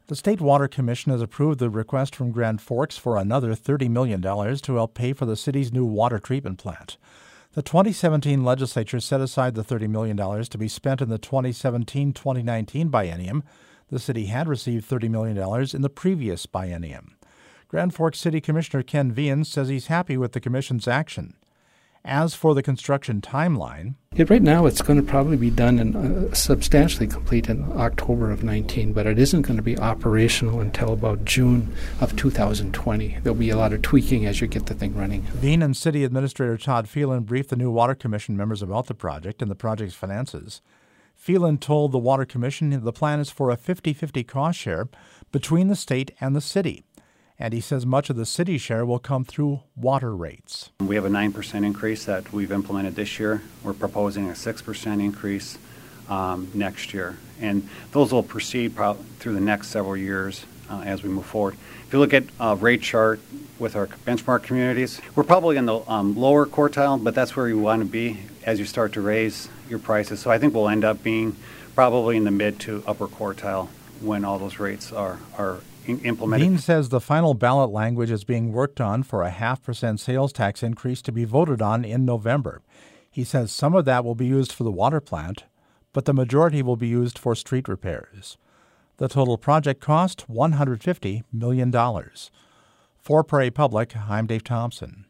The State Water Commission has approved the request from Grand Forks for another $30 million to help pay for the city's new water treatment plant. The 2017 legislature set aside the $30 million to be spent in the 2017-2019 biennium. The city had received $30 million in the previous biennium. Grand Forks City Commissioner Ken Vian says he's happy with the commission's action. As for the construction timeline, right now it's going to probably be done and substantially complete in October of 19, but it isn't going to be operational until about June of 2020. There'll be a lot of tweaking as you get the thing running. Vian and City Administrator Todd Phelan briefed the new Water Commission members about the project and the project's finances. Phelan told the Water Commission the plan is for a 50-50 cost share between the state and the city. And he says much of the city share will come through water rates. We have a 9% increase that we've implemented this year. We're proposing a 6% increase next year. And those will proceed through the next several years as we move forward. If you look at a rate chart with our benchmark communities, we're probably in the lower quartile, but that's where you want to be as you start to raise your prices. So I think we'll end up being probably in the mid to upper quartile when all those rates are implemented. Dean says the final ballot language is being worked on for a 0.5% sales tax increase to be voted on in November. He says some of that will be used for the water plant, but the majority will be used for street repairs. The total project cost $150 million. For Prairie Public, I'm Dave Thompson.